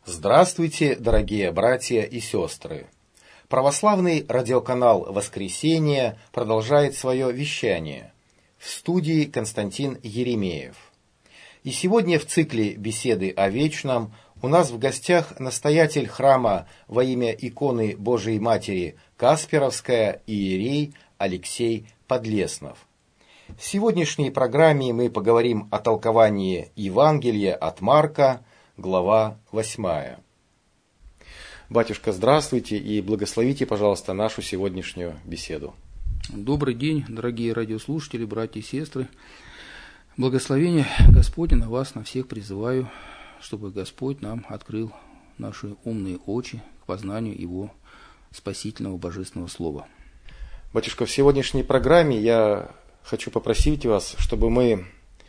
Здравствуйте, дорогие братья и сестры! Православный радиоканал «Воскресение» продолжает свое вещание. В студии Константин Еремеев. И сегодня в цикле «Беседы о вечном» у нас в гостях настоятель храма во имя иконы Божией Матери Касперовская иерей Алексей Подлеснов. В сегодняшней программе мы поговорим о толковании Евангелия от Марка, глава 8. Батюшка, здравствуйте и благословите, пожалуйста, нашу сегодняшнюю беседу. Добрый день, дорогие радиослушатели, братья и сестры. Благословение Господне на вас, на всех призываю, чтобы Господь нам открыл наши умные очи к познанию Его спасительного божественного слова. Батюшка, в сегодняшней программе я хочу попросить вас, чтобы мы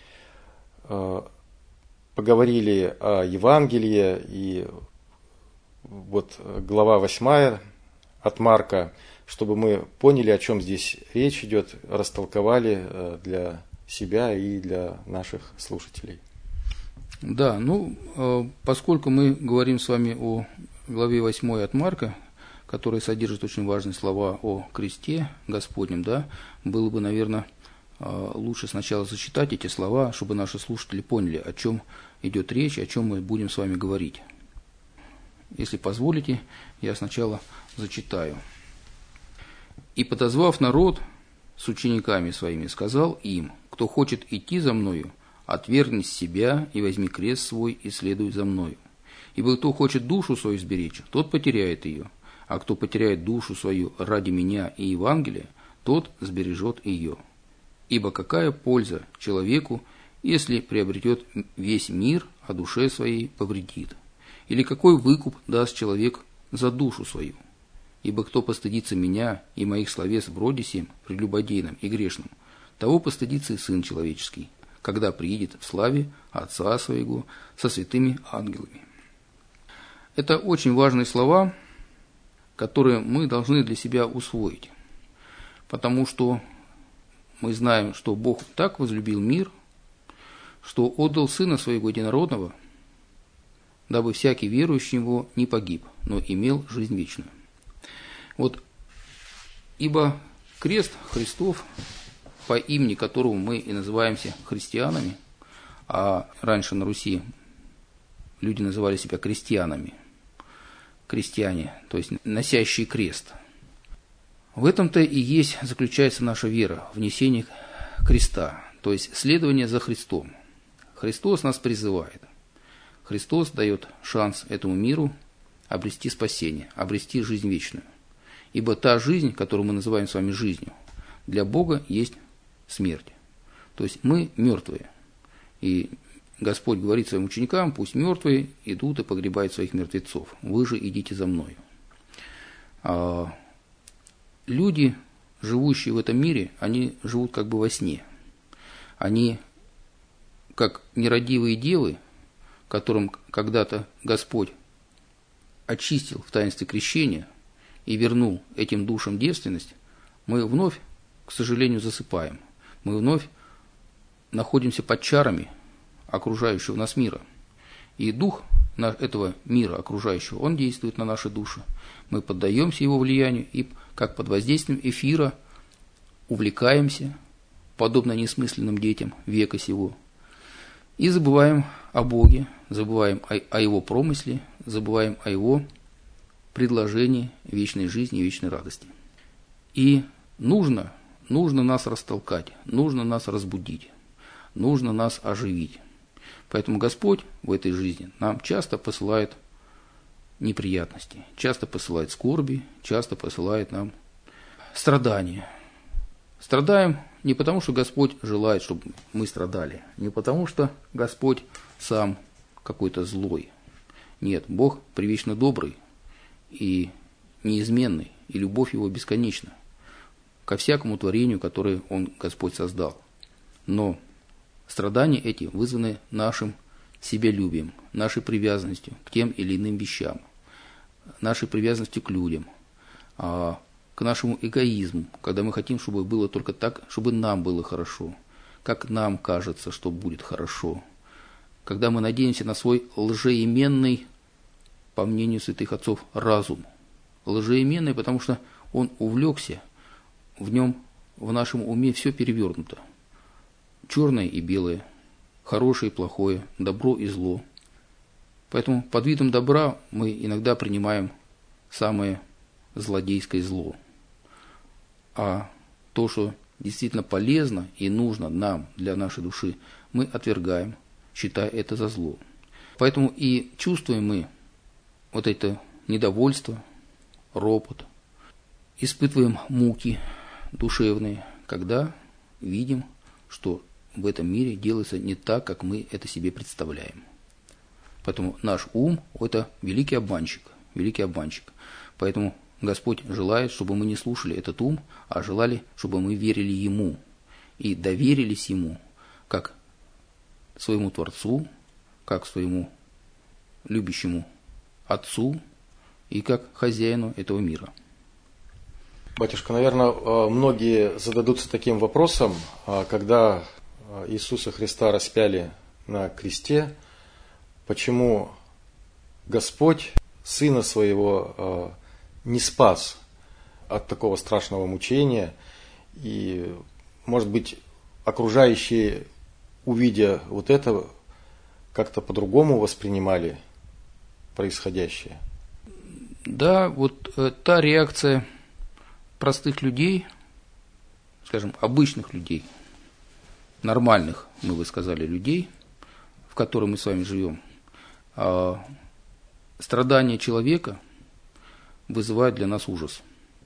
поговорили о Евангелии, и вот глава 8 от Марка, чтобы мы поняли, о чем здесь речь идет, растолковали для себя и для наших слушателей. Да, поскольку мы говорим с вами о главе 8 от Марка, которая содержит очень важные слова о кресте Господнем, да, было бы, наверное, лучше сначала зачитать эти слова, чтобы наши слушатели поняли, о чем идет речь, о чем мы будем с вами говорить. Если позволите, я сначала зачитаю. «И, подозвав народ с учениками своими, сказал им: кто хочет идти за мною, отвергни себя и возьми крест свой и следуй за мною. Ибо кто хочет душу свою сберечь, тот потеряет ее, а кто потеряет душу свою ради меня и Евангелия, тот сбережет ее. Ибо какая польза человеку, если приобретет весь мир, а душе своей повредит? Или какой выкуп даст человек за душу свою? Ибо кто постыдится меня и моих словес в роде сем, прелюбодейном и грешном, того постыдится и Сын Человеческий, когда приидет в славе Отца Своего со святыми ангелами». Это очень важные слова, которые мы должны для себя усвоить, потому что мы знаем, что Бог так возлюбил мир, что отдал Сына Своего Единородного, дабы всякий верующий в Него не погиб, но имел жизнь вечную. Ибо крест Христов, по имени которого мы и называемся христианами, а раньше на Руси люди называли себя крестьянами, крестьяне, то есть носящие крест. В этом-то и заключается наша вера, в несении креста, то есть следование за Христом. Христос нас призывает. Христос дает шанс этому миру обрести спасение, обрести жизнь вечную. Ибо та жизнь, которую мы называем с вами жизнью, для Бога есть смерть. То есть мы мертвые. И Господь говорит своим ученикам: пусть мертвые идут и погребают своих мертвецов. Вы же идите за мною. Люди, живущие в этом мире, они живут как бы во сне. Они, как нерадивые девы, которым когда-то Господь очистил в таинстве крещения и вернул этим душам девственность, мы вновь, к сожалению, засыпаем. Мы вновь находимся под чарами окружающего нас мира. И дух этого мира окружающего, он действует на наши души. Мы поддаемся его влиянию и, как под воздействием эфира, увлекаемся, подобно несмысленным детям века сего, и забываем о Боге, забываем о Его промысле, забываем о Его предложении вечной жизни и вечной радости. И нужно нас растолкать, нужно нас разбудить, нужно нас оживить. Поэтому Господь в этой жизни нам часто посылает неприятности, часто посылает скорби, часто посылает нам страдания. Страдаем не потому, что Господь желает, чтобы мы страдали, не потому, что Господь сам какой-то злой. Нет, Бог привечно добрый и неизменный, и любовь Его бесконечна ко всякому творению, которое Он, Господь, создал. Но страдания эти вызваны нашим себялюбием, нашей привязанностью к тем или иным вещам, нашей привязанностью к людям, к нашему эгоизму, когда мы хотим, чтобы было только так, чтобы нам было хорошо, как нам кажется, что будет хорошо. Когда мы надеемся на свой лжеименный по мнению святых отцов, разум. Лжеименный, потому что он увлекся, в нем, в нашем уме все перевернуто. Черное и белое, хорошее и плохое, добро и зло. Поэтому под видом добра мы иногда принимаем самое злодейское зло. А то, что действительно полезно и нужно нам, для нашей души, мы отвергаем, считая это за зло. Поэтому и чувствуем мы вот это недовольство, ропот, испытываем муки душевные, когда видим, что в этом мире делается не так, как мы это себе представляем. Поэтому наш ум – это великий обманщик, великий обманщик. Поэтому Господь желает, чтобы мы не слушали этот ум, а желали, чтобы мы верили Ему и доверились Ему, как своему Творцу, как своему любящему Отцу и как хозяину этого мира. Батюшка, наверное, многие зададутся таким вопросом, когда Иисуса Христа распяли на кресте, почему Господь Сына Своего не спас от такого страшного мучения, и, может быть, окружающие, увидя вот это, как-то по-другому воспринимали происходящее? Да, вот та реакция простых людей, скажем, обычных людей, нормальных, мы бы сказали, людей, в которых мы с вами живем, страдания человека вызывают для нас ужас.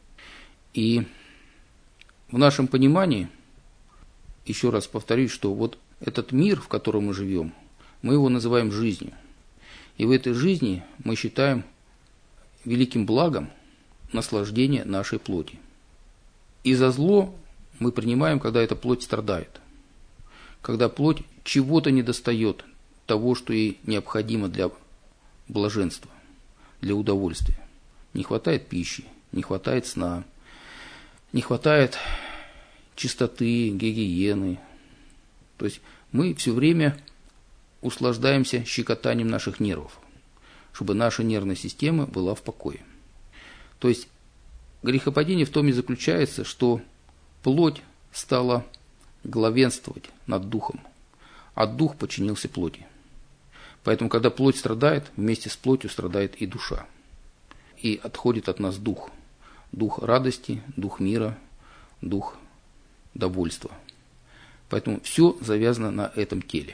И в нашем понимании, еще раз повторюсь, что вот этот мир, в котором мы живем, мы его называем жизнью. И в этой жизни мы считаем великим благом наслаждение нашей плоти. И за зло мы принимаем, когда эта плоть страдает. Когда плоть чего-то недостает, того, что ей необходимо для блаженства, для удовольствия. Не хватает пищи, не хватает сна, не хватает чистоты, гигиены. То есть мы все время услаждаемся щекотанием наших нервов, чтобы наша нервная система была в покое. То есть грехопадение в том и заключается, что плоть стала главенствовать над духом, а дух подчинился плоти. Поэтому, когда плоть страдает, вместе с плотью страдает и душа. И отходит от нас дух. Дух радости, дух мира, дух довольства. Поэтому все завязано на этом теле.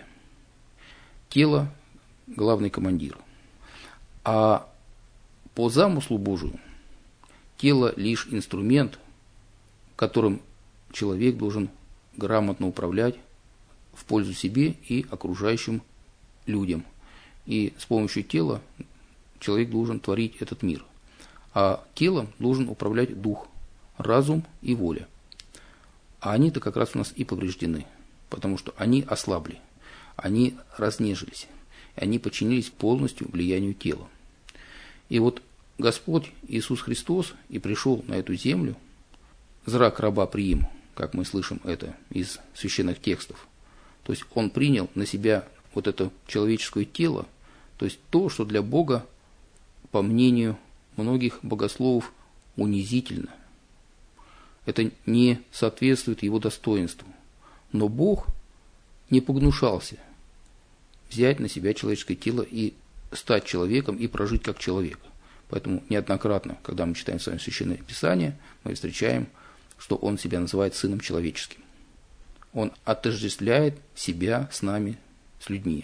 Тело – главный командир. А по замыслу Божию тело – лишь инструмент, которым человек должен грамотно управлять в пользу себе и окружающим людям. И с помощью тела человек должен творить этот мир. А телом должен управлять дух, разум и воля. А они-то как раз у нас и повреждены, потому что они ослабли, они разнежились, и они подчинились полностью влиянию тела. И вот Господь Иисус Христос и пришел на эту землю, зрак раба приим, как мы слышим это из священных текстов. То есть Он принял на себя вот это человеческое тело, то есть то, что для Бога, по мнению многих богословов, унизительно. Это не соответствует Его достоинству. Но Бог не погнушался взять на себя человеческое тело и стать человеком и прожить как человек. Поэтому неоднократно, когда мы читаем с вами Священное Писание, мы встречаем, что Он себя называет Сыном Человеческим. Он отождествляет себя с нами, с людьми.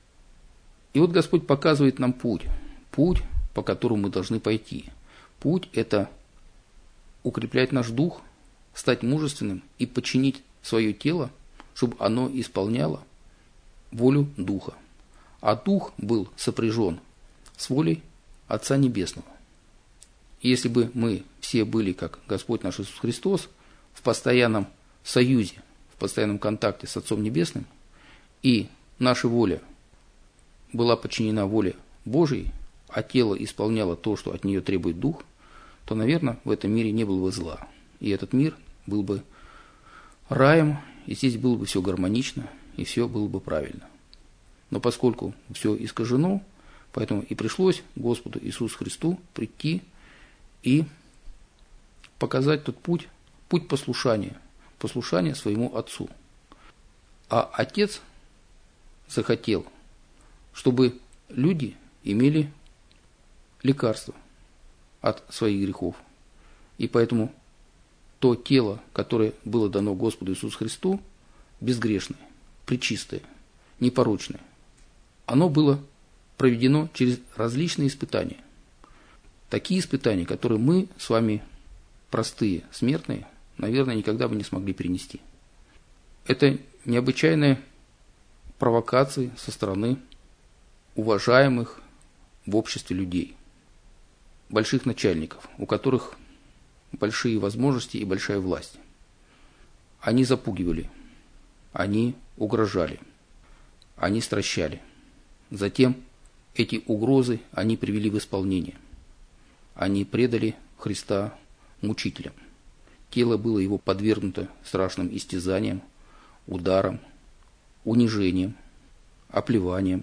И вот Господь показывает нам путь, по которому мы должны пойти. Путь – это укреплять наш дух, стать мужественным и подчинить свое тело, чтобы оно исполняло волю Духа. А Дух был сопряжен с волей Отца Небесного. И если бы мы все были, как Господь наш Иисус Христос, в постоянном союзе, в постоянном контакте с Отцом Небесным, и наша воля была подчинена воле Божией, а тело исполняло то, что от нее требует Дух, то, наверное, в этом мире не было бы зла. И этот мир был бы раем, и здесь было бы все гармонично, и все было бы правильно. Но поскольку все искажено, Поэтому и пришлось Господу Иисусу Христу прийти и показать тот путь послушания своему Отцу. А Отец захотел, чтобы люди имели лекарство от своих грехов. И поэтому то тело, которое было дано Господу Иисусу Христу, безгрешное, пречистое, непорочное, оно было проведено через различные испытания. Такие испытания, которые мы с вами, простые смертные, наверное, никогда бы не смогли перенести. Это необычайные провокации со стороны уважаемых в обществе людей, больших начальников, у которых большие возможности и большая власть. Они запугивали, они угрожали, они стращали. Затем эти угрозы они привели в исполнение. Они предали Христа мучителям. Тело было его подвергнуто страшным истязаниям, ударам, унижениям, оплеваниям.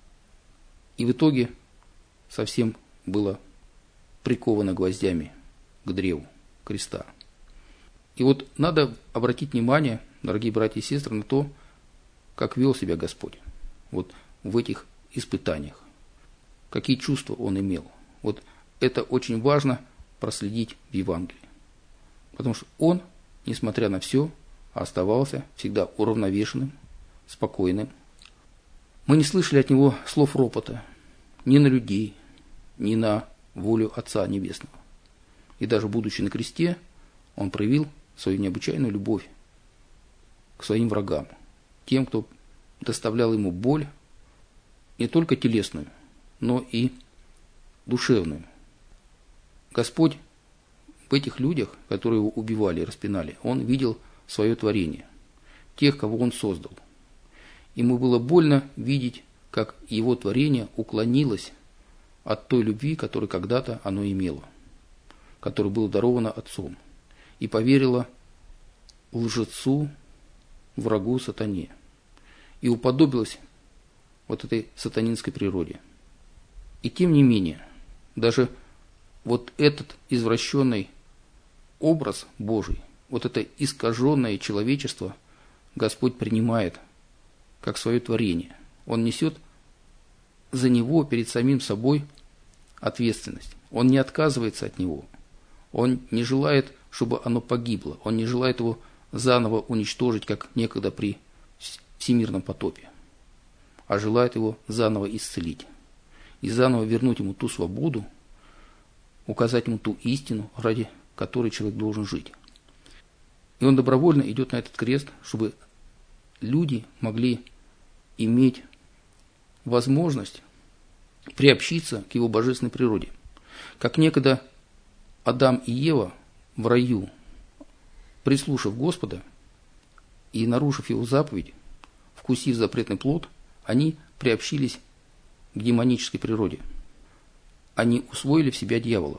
И в итоге совсем было приковано гвоздями к древу креста. И вот надо обратить внимание, дорогие братья и сестры, на то, как вел себя Господь вот в этих испытаниях, какие чувства Он имел. Вот это очень важно проследить в Евангелии. Потому что Он, несмотря на все, оставался всегда уравновешенным, спокойным. Мы не слышали от Него слов ропота ни на людей, ни на волю Отца Небесного. И даже будучи на кресте, Он проявил свою необычайную любовь к своим врагам, тем, кто доставлял Ему боль, не только телесную, но и душевную. Господь в этих людях, которые его убивали и распинали, Он видел свое творение, тех, кого Он создал. Ему было больно видеть, как Его творение уклонилось от той любви, которую когда-то оно имело, которая была дарована Отцом, и поверило лжецу, врагу, сатане, и уподобилось вот этой сатанинской природе. И тем не менее, даже вот этот извращенный образ Божий, вот это искаженное человечество Господь принимает как свое творение. Он несет за него перед самим собой ответственность. Он не отказывается от него. Он не желает, чтобы оно погибло. Он не желает его заново уничтожить, как некогда при всемирном потопе, а желает его заново исцелить и заново вернуть ему ту свободу, указать ему ту истину, ради которой человек должен жить. И он добровольно идет на этот крест, чтобы люди могли иметь возможность приобщиться к его божественной природе. Как некогда Адам и Ева в раю, прислушав Господа и нарушив его заповедь, вкусив запретный плод, они приобщились к демонической природе. Они усвоили в себя дьявола.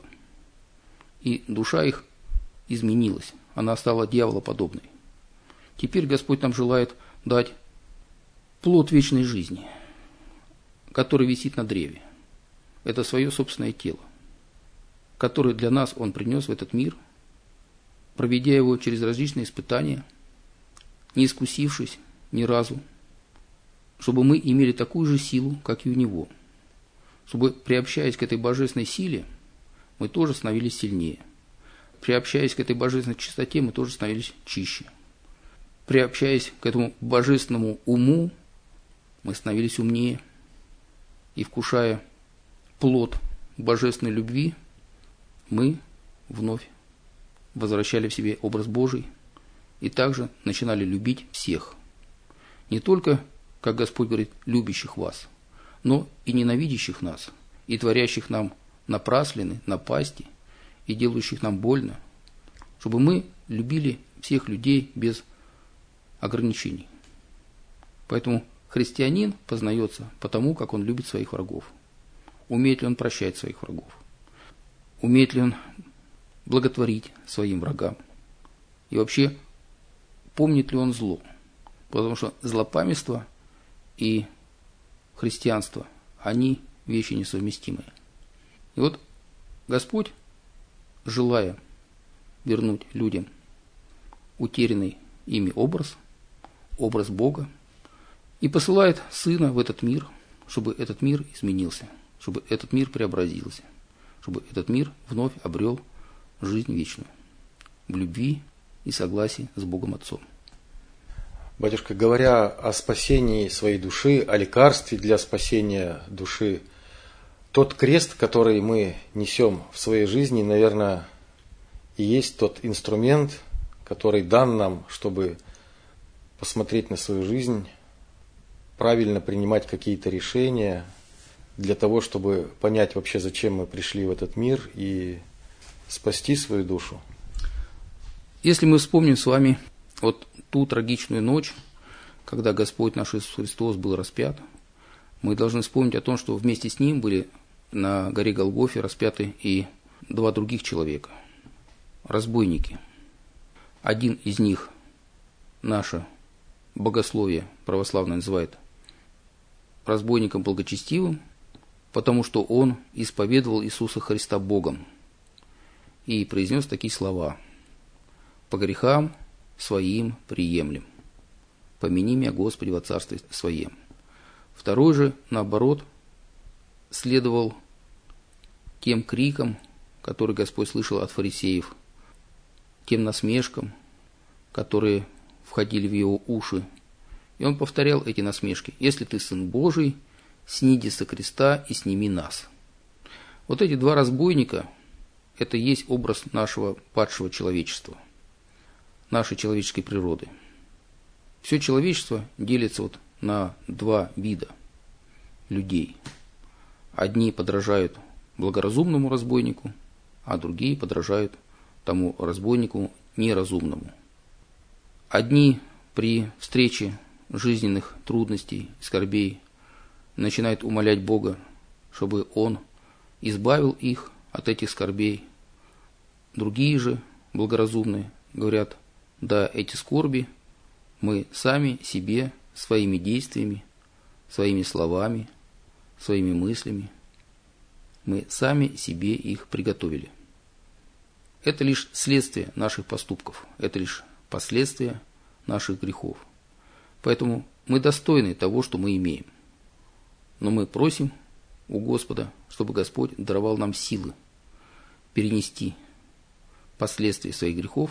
И душа их изменилась. Она стала дьяволоподобной. Теперь Господь нам желает дать плод вечной жизни, который висит на древе. Это свое собственное тело, которое для нас Он принес в этот мир, проведя его через различные испытания, не искусившись ни разу, чтобы мы имели такую же силу, как и у Него. Чтобы, приобщаясь к этой божественной силе, мы тоже становились сильнее. Приобщаясь к этой божественной чистоте, мы тоже становились чище. Приобщаясь к этому божественному уму, мы становились умнее. И вкушая плод божественной любви, мы вновь возвращали в себе образ Божий и также начинали любить всех. Не только, как Господь говорит, любящих вас, но и ненавидящих нас, и творящих нам напраслины, напасти, и делающих нам больно, чтобы мы любили всех людей без ограничений. Поэтому христианин познается потому, как он любит своих врагов. Умеет ли он прощать своих врагов? Умеет ли он благотворить своим врагам? И вообще, помнит ли он зло? Потому что злопамятство и христианство, они вещи несовместимые. И вот Господь, желая вернуть людям утерянный ими образ Бога, и посылает Сына в этот мир, чтобы этот мир изменился, чтобы этот мир преобразился, чтобы этот мир вновь обрел жизнь вечную в любви и согласии с Богом Отцом. Батюшка, говоря о спасении своей души, о лекарстве для спасения души, тот крест, который мы несем в своей жизни, наверное, и есть тот инструмент, который дан нам, чтобы посмотреть на свою жизнь, правильно принимать какие-то решения, для того, чтобы понять вообще, зачем мы пришли в этот мир и спасти свою душу. Если мы вспомним с вами вот ту трагичную ночь, когда Господь наш Иисус Христос был распят, мы должны вспомнить о том, что вместе с Ним были на горе Голгофе распяты и два других человека, разбойники. Один из них наше богословие православное называет разбойником благочестивым, потому что он исповедовал Иисуса Христа Богом и произнес такие слова: «По грехам своим приемлем, помяни меня, Господи, во царстве своем». Второй же, наоборот, следовал тем крикам, которые Господь слышал от фарисеев, тем насмешкам, которые входили в его уши. И он повторял эти насмешки: «Если ты Сын Божий, сниди со креста и сними нас». Вот эти два разбойника – это и есть образ нашего падшего человечества, нашей человеческой природы. Все человечество делится вот на два вида людей. Одни подражают благоразумному разбойнику, а другие подражают тому разбойнику неразумному. Одни при встрече жизненных трудностей, скорбей начинают умолять Бога, чтобы Он избавил их от этих скорбей. Другие же, благоразумные, говорят: да, эти скорби мы сами себе, своими действиями, своими словами, своими мыслями, мы сами себе их приготовили. Это лишь следствие наших поступков, это лишь последствия наших грехов. Поэтому мы достойны того, что мы имеем. Но мы просим у Господа, чтобы Господь даровал нам силы перенести последствия своих грехов,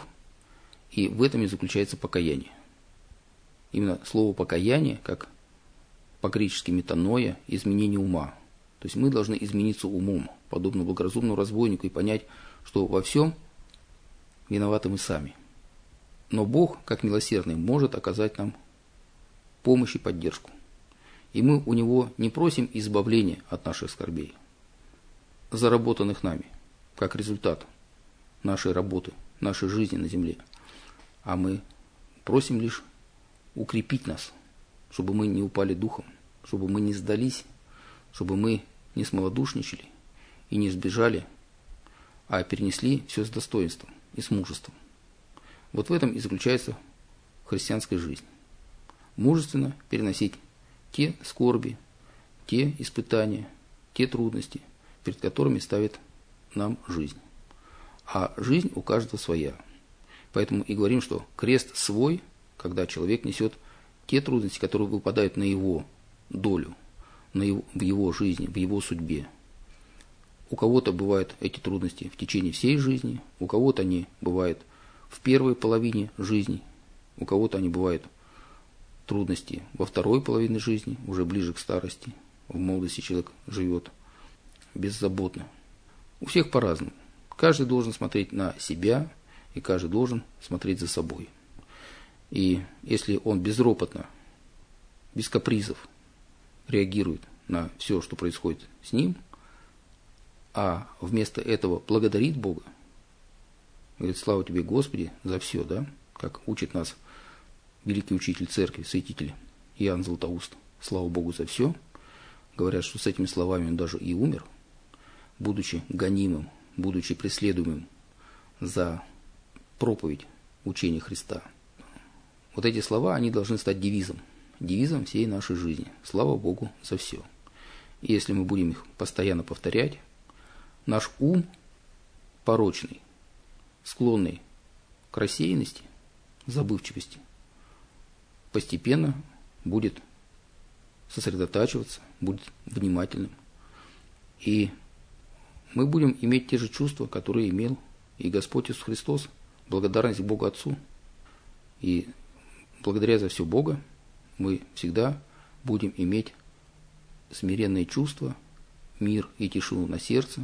и в этом и заключается покаяние. Именно слово покаяние, как по-гречески метаноя, изменение ума. То есть мы должны измениться умом, подобно благоразумному разбойнику, и понять, что во всем виноваты мы сами. Но Бог, как милосердный, может оказать нам помощь и поддержку. И мы у Него не просим избавления от наших скорбей, заработанных нами, как результат нашей работы, нашей жизни на земле, а мы просим лишь укрепить нас, чтобы мы не упали духом, чтобы мы не сдались, чтобы мы не смолодушничали и не сбежали, а перенесли все с достоинством и с мужеством. Вот в этом и заключается христианская жизнь. Мужественно переносить те скорби, те испытания, те трудности, перед которыми ставит нам жизнь. А жизнь у каждого своя. Поэтому и говорим, что крест свой, когда человек несет те трудности, которые выпадают на его долю, в его жизни, в его судьбе. У кого-то бывают эти трудности в течение всей жизни, у кого-то они бывают в первой половине жизни, у кого-то они бывают трудности во второй половине жизни, уже ближе к старости. В молодости человек живет беззаботно. У всех по-разному. Каждый должен смотреть на себя, и каждый должен смотреть за собой. И если он безропотно, без капризов реагирует на все, что происходит с ним, а вместо этого благодарит Бога, говорит: слава тебе, Господи, за все, да? Как учит нас великий учитель церкви, святитель Иоанн Златоуст. Слава Богу за все. Говорят, что с этими словами он даже и умер, будучи гонимым, будучи преследуемым за проповедь учения Христа. Вот эти слова, они должны стать девизом всей нашей жизни. Слава Богу за все. И если мы будем их постоянно повторять, наш ум порочный, склонный к рассеянности, забывчивости, постепенно будет сосредотачиваться, будет внимательным. И мы будем иметь те же чувства, которые имел и Господь Иисус Христос, благодарность Богу Отцу. И благодаря за все Бога мы всегда будем иметь смиренные чувства, мир и тишину на сердце,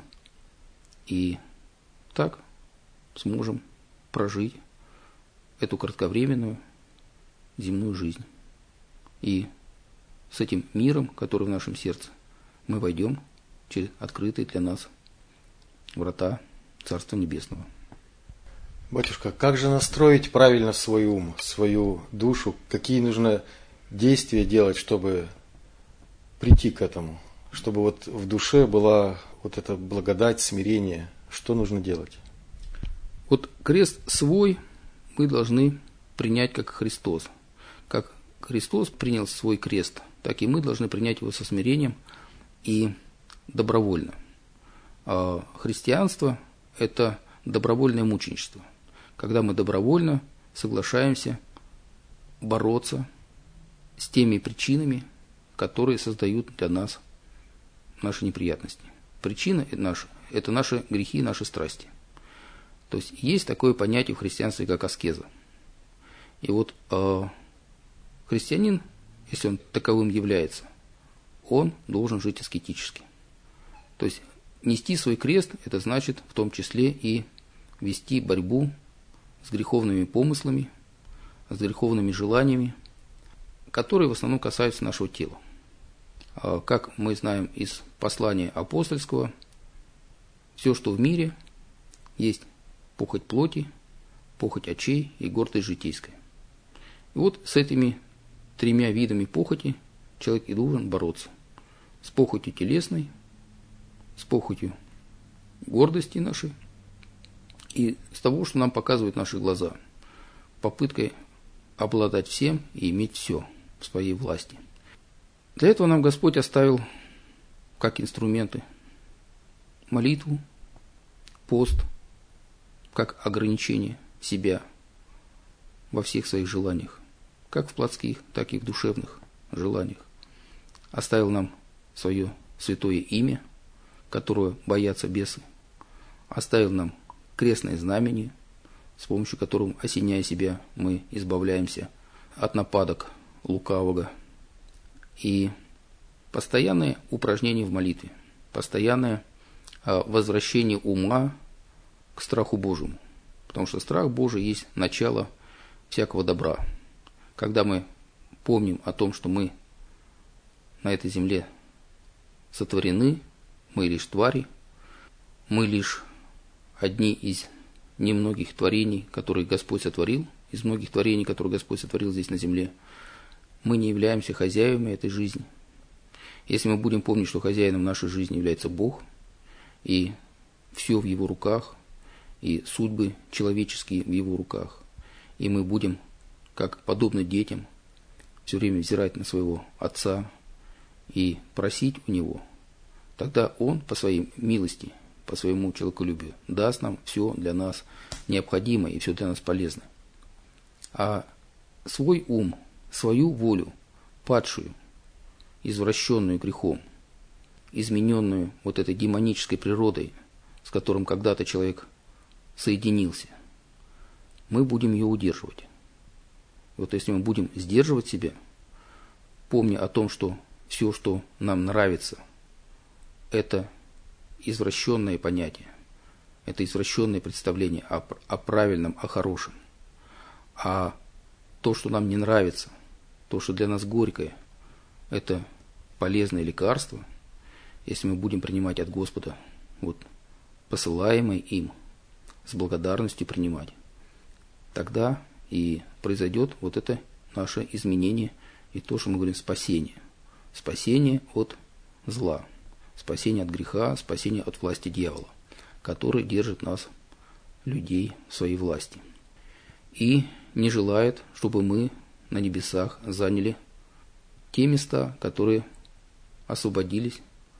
и так сможем прожить эту кратковременную земную жизнь. И с этим миром, который в нашем сердце, мы войдем через открытые для нас врата Царства Небесного. Батюшка, как же настроить правильно свой ум, свою душу? Какие нужно действия делать, чтобы прийти к этому? Чтобы вот в душе была вот эта благодать, смирение. Что нужно делать? Вот крест свой мы должны принять как Христос. Как Христос принял свой крест, так и мы должны принять его со смирением и добровольно. А христианство – это добровольное мученичество, когда мы добровольно соглашаемся бороться с теми причинами, которые создают для нас наши неприятности. Причина – это наши грехи, наши страсти. То есть есть такое понятие в христианстве, как аскеза. И вот христианин, если он таковым является, он должен жить аскетически. То есть нести свой крест – это значит в том числе и вести борьбу с греховными помыслами, с греховными желаниями, которые в основном касаются нашего тела. Как мы знаем из послания апостольского, все, что в мире, есть похоть плоти, похоть очей и гордость житейская. И вот с этими тремя видами похоти человек и должен бороться. С похотью телесной, с похотью гордости нашей и с того, что нам показывают наши глаза, попыткой обладать всем и иметь все в своей власти. Для этого нам Господь оставил как инструменты молитву, пост, как ограничение себя во всех своих желаниях, как в плотских, так и в душевных желаниях. Оставил нам свое святое имя, которого боятся бесы. Оставил нам крестное знамение, с помощью которого, осеняя себя, мы избавляемся от нападок лукавого. И постоянное упражнение в молитве, постоянное возвращение ума к страху Божьему. Потому что страх Божий есть начало всякого добра. Когда мы помним о том, что мы на этой земле сотворены, мы лишь твари, мы лишь одни из немногих творений, которые Господь сотворил, из многих творений, которые Господь сотворил здесь на земле, мы не являемся хозяевами этой жизни. Если мы будем помнить, что хозяином нашей жизни является Бог, и все в Его руках, и судьбы человеческие в Его руках, и мы будем, как подобно детям, все время взирать на своего Отца и просить у Него, тогда Он по своей милости, по своему человеколюбию даст нам все для нас необходимое и все для нас полезное. А свой ум, свою волю, падшую, извращенную грехом, измененную вот этой демонической природой, с которым когда-то человек соединился, мы будем ее удерживать. Вот если мы будем сдерживать себя, помня о том, что все, что нам нравится, это извращенное понятие, это извращенное представление о правильном, о хорошем. А то, что нам не нравится, то, что для нас горькое, это полезное лекарство, если мы будем принимать от Господа, вот, посылаемое им, с благодарностью принимать, тогда и произойдет вот это наше изменение и то, что мы говорим, спасение. Спасение от зла, спасение от греха, спасение от власти дьявола, который держит нас, людей, в своей власти. И не желает, чтобы мы на небесах заняли те места, которые освободились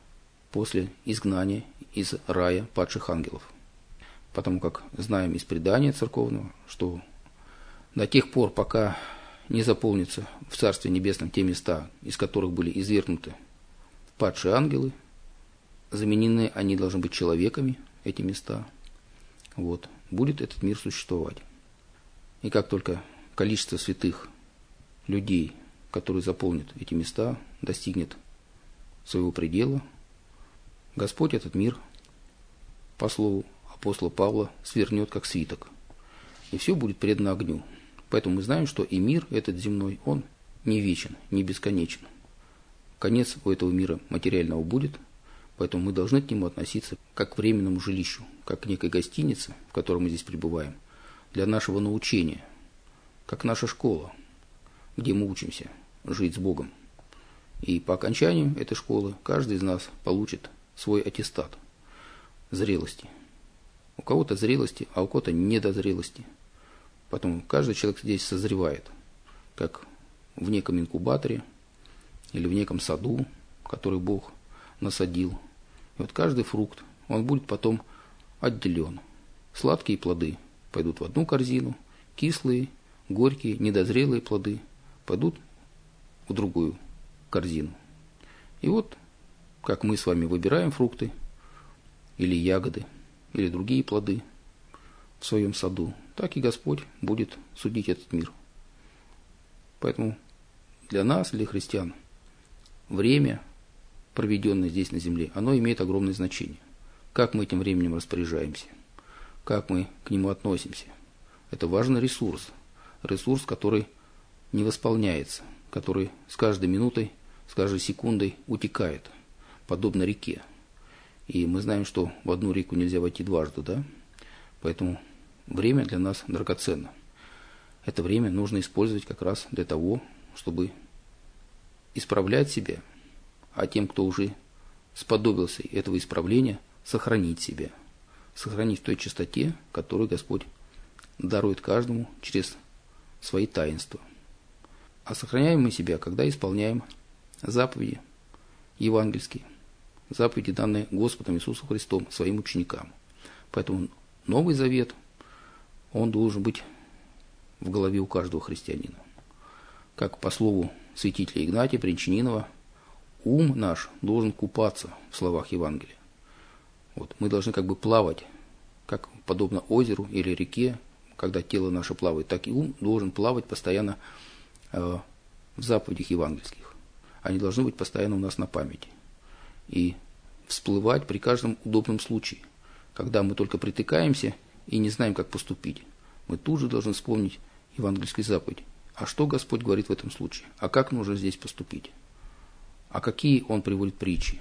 после изгнания из рая падших ангелов. Потому как знаем из предания церковного, что до тех пор, пока не заполнятся в Царстве Небесном те места, из которых были извергнуты падшие ангелы, заменены они должны быть человеками, эти места, будет этот мир существовать. И как только количество святых людей, которые заполнят эти места, достигнет своего предела, Господь этот мир, по слову апостола Павла, свернет как свиток. И все будет предано огню. Поэтому мы знаем, что и мир этот земной, он не вечен, не бесконечен. Конец у этого мира материального будет, поэтому мы должны к нему относиться как к временному жилищу, как к некой гостинице, в которой мы здесь пребываем, для нашего научения, как наша школа, где мы учимся жить с Богом. И по окончанию этой школы каждый из нас получит свой аттестат зрелости. У кого-то зрелости, а у кого-то недозрелости. Поэтому каждый человек здесь созревает, как в неком инкубаторе или в неком саду, который Бог насадил. И каждый фрукт, он будет потом отделен. Сладкие плоды пойдут в одну корзину, кислые, горькие, недозрелые плоды пойдут в другую корзину. И как мы с вами выбираем фрукты или ягоды, или другие плоды в своем саду, так и Господь будет судить этот мир. Поэтому для нас, для христиан, время, проведенное здесь на земле, оно имеет огромное значение. Как мы этим временем распоряжаемся, как мы к нему относимся. Это важный ресурс, который не восполняется, который с каждой минутой, с каждой секундой утекает, подобно реке. И мы знаем, что в одну реку нельзя войти дважды, да? Поэтому время для нас драгоценно. Это время нужно использовать как раз для того, чтобы исправлять себя, а тем, кто уже сподобился этого исправления, сохранить себя, сохранить в той чистоте, которую Господь дарует каждому через свои таинства. А сохраняем мы себя, когда исполняем заповеди евангельские, заповеди, данные Господом Иисусом Христом своим ученикам. Поэтому Новый Завет, он должен быть в голове у каждого христианина. Как по слову святителя Игнатия Брянчанинова, ум наш должен купаться в словах Евангелия. Мы должны плавать, как подобно озеру или реке, когда тело наше плавает, так и ум должен плавать постоянно в заповедях евангельских. Они должны быть постоянно у нас на памяти. И всплывать при каждом удобном случае. Когда мы только притыкаемся и не знаем, как поступить, мы тут же должны вспомнить евангельскую заповедь. А что Господь говорит в этом случае? А как нужно здесь поступить? А какие Он приводит притчи?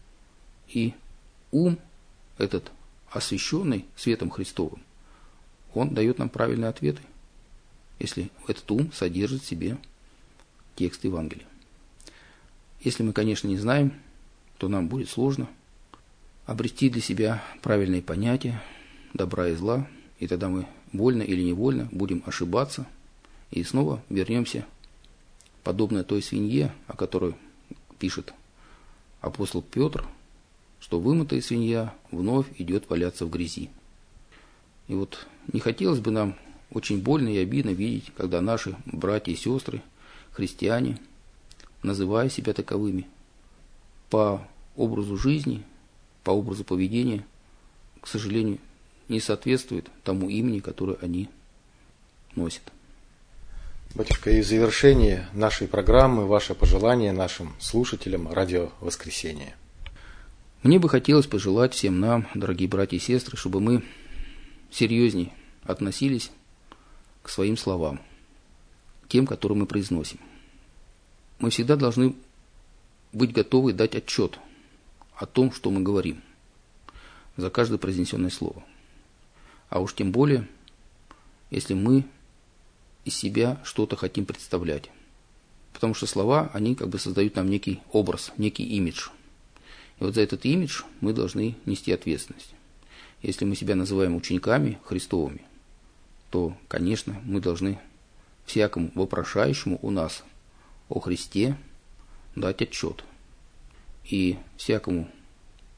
И ум этот, освященный светом Христовым, он дает нам правильные ответы, если этот ум содержит в себе текст Евангелия. Если мы, конечно, не знаем, то нам будет сложно обрести для себя правильные понятия добра и зла, и тогда мы вольно или невольно будем ошибаться и снова вернемся, подобно той свинье, о которой пишет апостол Петр, что вымытая свинья вновь идет валяться в грязи. И не хотелось бы нам очень больно и обидно видеть, когда наши братья и сестры, христиане, называя себя таковыми, по образу жизни, по образу поведения, к сожалению, не соответствует тому имени, которое они носят. Батюшка, и в завершение нашей программы ваше пожелание нашим слушателям радио «Воскресение». Мне бы хотелось пожелать всем нам, дорогие братья и сестры, чтобы мы серьезнее относились к своим словам, тем, которые мы произносим. Мы всегда должны быть готовы дать отчет о том, что мы говорим, за каждое произнесенное слово. А уж тем более, если мы из себя что-то хотим представлять. Потому что слова, они создают нам некий образ, некий имидж. И за этот имидж мы должны нести ответственность. Если мы себя называем учениками Христовыми, то, конечно, мы должны всякому вопрошающему у нас о Христе дать отчет. И всякому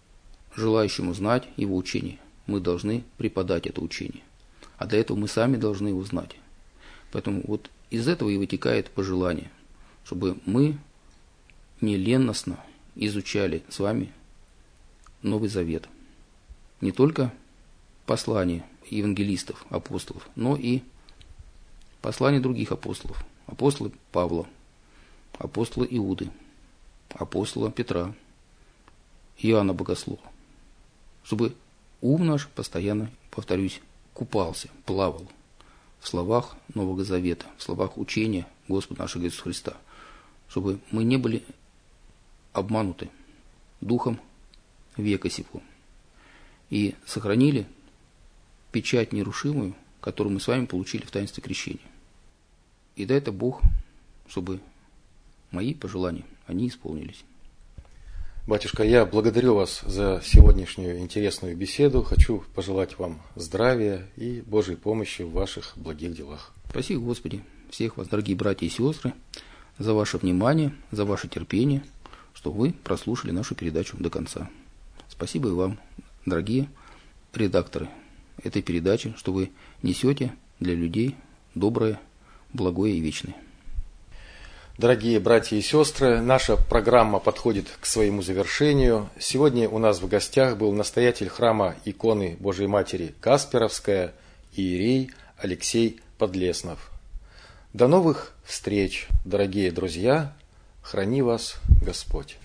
желающему знать его учение, мы должны преподать это учение. А для этого мы сами должны его знать. Поэтому вот из этого и вытекает пожелание, чтобы мы не ленностно изучали с вами Новый Завет. Не только послания евангелистов, апостолов, но и послания других апостолов. Апостола Павла, апостола Иуды, апостола Петра, Иоанна Богослова. Чтобы ум наш постоянно, повторюсь, купался, плавал в словах Нового Завета, в словах учения Господа нашего Иисуса Христа. Чтобы мы не были обмануты духом века сего и сохранили печать нерушимую, которую мы с вами получили в таинстве крещения. И дай это Бог, чтобы мои пожелания, они исполнились. Батюшка, я благодарю вас за сегодняшнюю интересную беседу. Хочу пожелать вам здравия и Божьей помощи в ваших благих делах. Спасибо, Господи, всех вас, дорогие братья и сестры, за ваше внимание, за ваше терпение, что вы прослушали нашу передачу до конца. Спасибо и вам, дорогие редакторы этой передачи, что вы несете для людей доброе, благое и вечное. Дорогие братья и сестры, наша программа подходит к своему завершению. Сегодня у нас в гостях был настоятель храма иконы Божией Матери Касперовская, иерей Алексей Подлеснов. До новых встреч, дорогие друзья! Храни вас Господь!